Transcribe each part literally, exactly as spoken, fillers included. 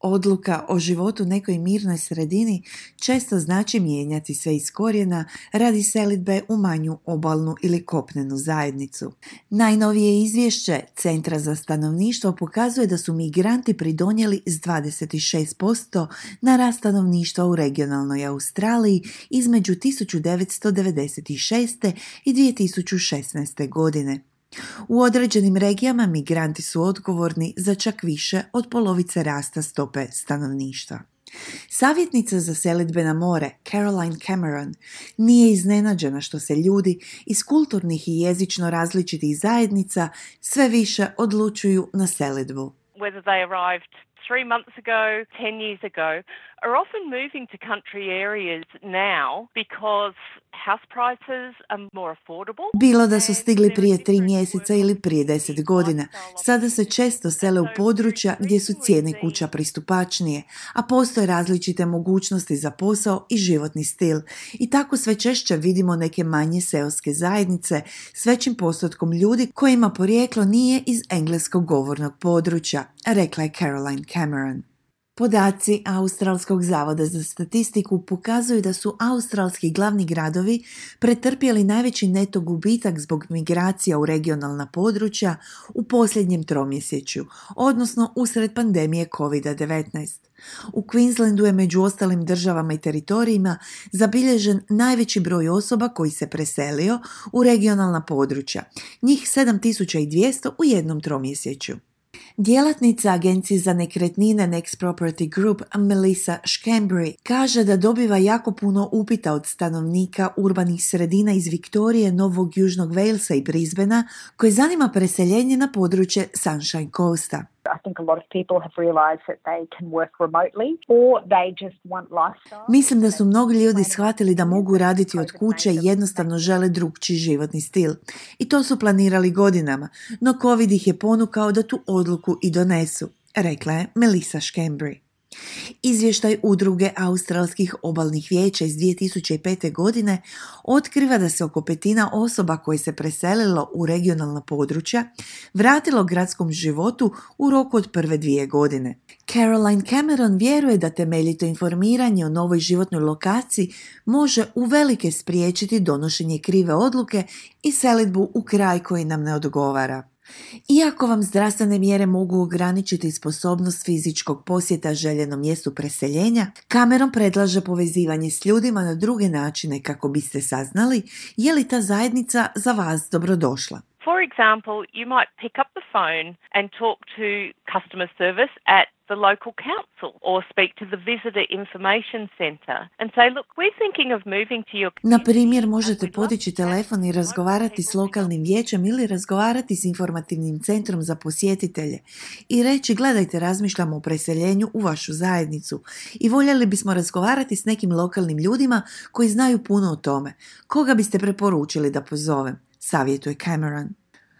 Odluka o životu u nekoj mirnoj sredini često znači mijenjati sve iz korijena radi selidbe u manju obalnu ili kopnenu zajednicu. Najnovije izvješće Centra za stanovništvo pokazuje da su migranti pridonijeli s dvadeset šest posto na rast stanovništva u regionalnoj Australiji između tisuću devetsto devedeset šeste. i dvije tisuće šesnaeste. godine. U određenim regijama migranti su odgovorni za čak više od polovice rasta stope stanovništva. Savjetnica za selidbe na more, Caroline Cameron, nije iznenađena što se ljudi iz kulturnih i jezično različitih zajednica sve više odlučuju na selidbu. Whether they arrived three months ago, ten years ago, are often moving to country areas now because house prices are more affordable. Bilo da su stigli prije tri mjeseca ili prije deset godina, sada se često sele u područja gdje su cijene kuća pristupačnije, a postoje različite mogućnosti za posao i životni stil. I tako sve češće vidimo neke manje seoske zajednice s većim postotkom ljudi kojima porijeklo nije iz engleskog govornog područja, rekla je Caroline Cameron. Podaci Australskog zavoda za statistiku pokazuju da su australski glavni gradovi pretrpjeli najveći neto gubitak zbog migracija u regionalna područja u posljednjem tromjesečju, odnosno usred pandemije kovid devetnaest. U Queenslandu je među ostalim državama i teritorijima zabilježen najveći broj osoba koji se preselio u regionalna područja, njih sedam tisuća dvjesto u jednom tromjesečju. Djelatnica agencije za nekretnine Next Property Group Melissa Schembri kaže da dobiva jako puno upita od stanovnika urbanih sredina iz Viktorije, Novog Južnog Walesa i Brisbanea koje zanima preseljenje na područje Sunshine Coasta. I think a lot of people have realized that they can work remotely or they just want lifestyle. Mislim da su mnogi ljudi shvatili da mogu raditi od kuće i jednostavno žele drugčiji životni stil. I to su planirali godinama, no COVID ih je ponukao da tu odluku i donesu, rekla je Melissa Schembri. Izvještaj Udruge australskih obalnih vijeća iz dvije tisuće pete. godine otkriva da se oko petina osoba koje se preselilo u regionalna područja vratilo gradskom životu u roku od prve dvije godine. Caroline Cameron vjeruje da temeljito informiranje o novoj životnoj lokaciji može uvelike spriječiti donošenje krive odluke i selidbu u kraj koji nam ne odgovara. Iako vam zdravstvene mjere mogu ograničiti sposobnost fizičkog posjeta željenom mjestu preseljenja, Cameron predlaže povezivanje s ljudima na druge načine kako biste saznali je li ta zajednica za vas dobrodošla. For example, you might pick up the phone and talk to customer service at the local council or speak to the visitor information centre and say, look, we're thinking of moving to your community. Na primjer, možete podići telefon i razgovarati s lokalnim vijećem ili razgovarati s informativnim centrom za posjetitelje i reći, gledajte, razmišljamo o preseljenju u vašu zajednicu i voljeli bismo razgovarati s nekim lokalnim ljudima koji znaju puno o tome. Koga biste preporučili da pozovem? Savjetuje Cameron.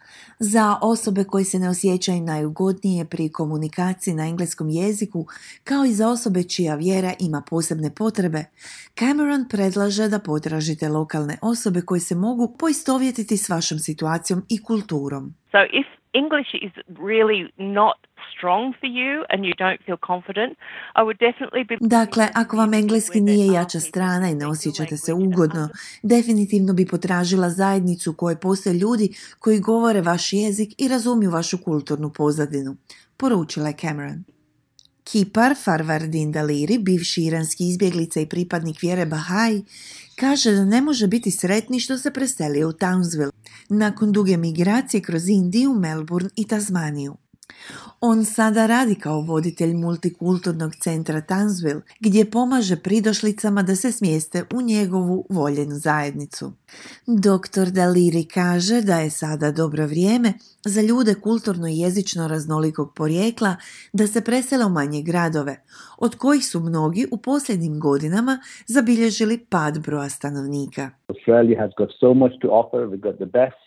Za osobe koje se ne osjećaju najugodnije pri komunikaciji na engleskom jeziku, kao i za osobe čija vjera ima posebne potrebe, Cameron predlaže da potražite lokalne osobe koje se mogu poistovjetiti s vašom situacijom i kulturom. So if English is really not strong for you and you don't feel confident, I would definitely be... Dakle, ako vam engleski nije jača strana i ne osjećate se ugodno, definitivno bi potražila zajednicu u kojoj postoje ljudi koji govore vaš jezik i razumiju vašu kulturnu pozadinu, poručila je Cameron. Kipar Farvardin Daliri, bivši iranski izbjeglica i pripadnik vjere Bahai, kaže da ne može biti sretni što se preselio u Townsville nakon duge migracije kroz Indiju, Melbourne i Tasmaniju. On sada radi kao voditelj multikulturnog centra Townsville, gdje pomaže pridošlicama da se smjeste u njegovu voljenu zajednicu. Doktor Daliri kaže da je sada dobro vrijeme za ljude kulturno i jezično raznolikog porijekla da se presele u manje gradove, od kojih su mnogi u posljednjim godinama zabilježili pad broja stanovnika. Australia has got so much to offer. We've got the best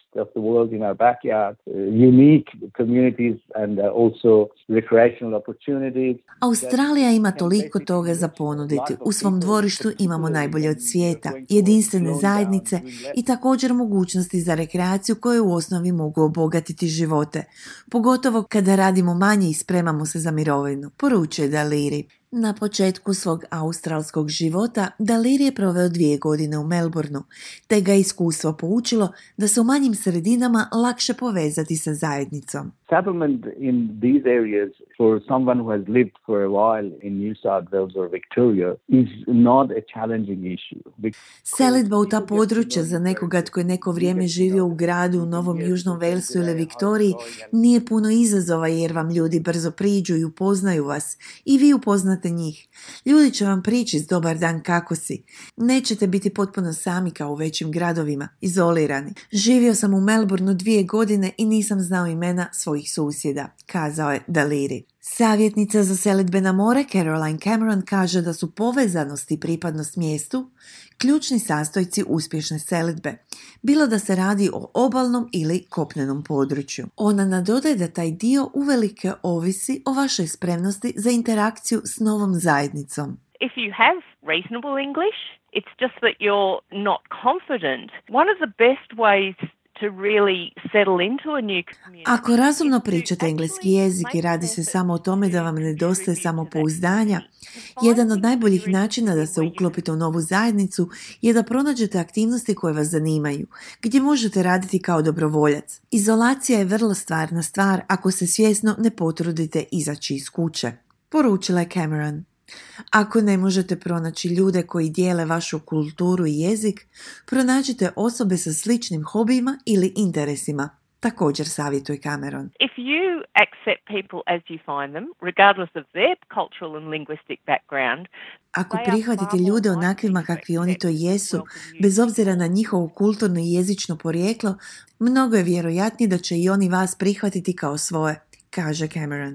of the world in our backyard, uh, unique communities and uh, also recreational opportunities. Australija ima toliko toga za ponuditi. U svom dvorištu imamo najbolje od svijeta, jedinstvene zajednice i također mogućnosti za rekreaciju koje u osnovi mogu obogatiti živote, pogotovo kada radimo manje i spremamo se za mirovinu, poručuje Daliri. Na početku svog australskog života Daliri je proveo dvije godine u Melbourneu, te ga je iskustvo poučilo da se u manjim sredinama lakše povezati sa zajednicom. Settlement in these areas for someone who has lived for a while in New South Wales or Victoria is not a challenging issue. Selidba u ta područja za nekoga tko je neko vrijeme živio u gradu u Novom Južnom Walesu ili Viktoriji nije puno izazova jer vam ljudi brzo priđu i upoznaju vas i vi upoznate njih. Ljudi će vam prići dobar dan kako si. Nećete biti potpuno sami kao u većim gradovima, izolirani. Živio sam u Melbourneu dvije godine i nisam znao imena svojih susjeda, kazao je Daliri. Savjetnica za selidbe na more Caroline Cameron kaže da su povezanost i pripadnost mjestu ključni sastojci uspješne selidbe, bilo da se radi o obalnom ili kopnenom području. Ona nadodaje da taj dio uvelike ovisi o vašoj spremnosti za interakciju s novom zajednicom. If you have reasonable English, it's just that you're not confident. One of the best ways to really settle into a new community. Ako razumno pričate engleski jezik i radi se samo o tome da vam nedostaje samopouzdanja, jedan od najboljih načina da se uklopite u novu zajednicu je da pronađete aktivnosti koje vas zanimaju, gdje možete raditi kao dobrovoljac. Izolacija je vrlo stvarna stvar ako se svjesno ne potrudite izaći iz kuće, poručila je Cameron. Ako ne možete pronaći ljude koji dijele vašu kulturu i jezik, pronađite osobe sa sličnim hobijima ili interesima, također savjetuje Cameron. If you accept people as you find them, regardless of their cultural and linguistic background, Ako prihvatite ljude onakvima kakvi oni to jesu, bez obzira na njihovo kulturno i jezično porijeklo, mnogo je vjerojatnije da će i oni vas prihvatiti kao svoje, kaže Cameron.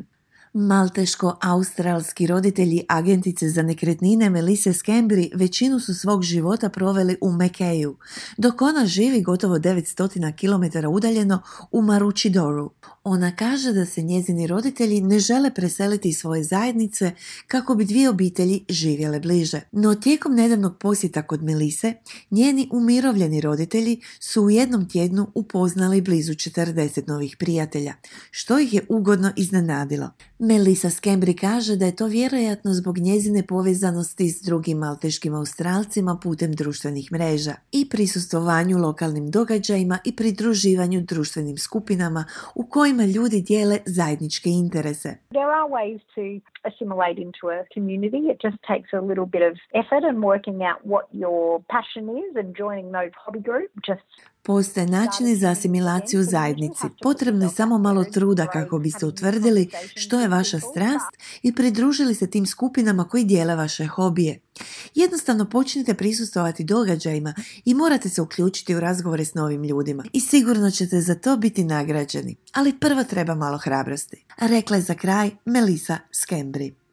Malteško-australski roditelji agentice za nekretnine Melissa Scambry većinu su svog života proveli u Mackayu, dok ona živi gotovo devetsto kilometara udaljeno u Maroochydore. Ona kaže da se njezini roditelji ne žele preseliti iz svoje zajednice kako bi dvije obitelji živjele bliže. No tijekom nedavnog posjeta kod Melisse, njeni umirovljeni roditelji su u jednom tjednu upoznali blizu četrdeset novih prijatelja, što ih je ugodno iznenadilo. Melissa Scambry kaže da je to vjerojatno zbog njezine povezanosti s drugim malteškim Australcima putem društvenih mreža i prisustvovanju lokalnim događajima i pridruživanju društvenim skupinama u kojima ljudi dijele zajedničke interese. There are ways to assimilate into a community. It just takes a little bit of effort and working out what your passion is and joining those hobby groups. Just Postoje načini za asimilaciju u zajednici. Potrebno je samo malo truda kako biste utvrdili što je vaša strast i pridružili se tim skupinama koji dijele vaše hobije. Jednostavno počnite prisustvovati događajima i morate se uključiti u razgovore s novim ljudima. I sigurno ćete za to biti nagrađeni. Ali prvo treba malo hrabrosti. Rekla je za kraj Melissa Scambry.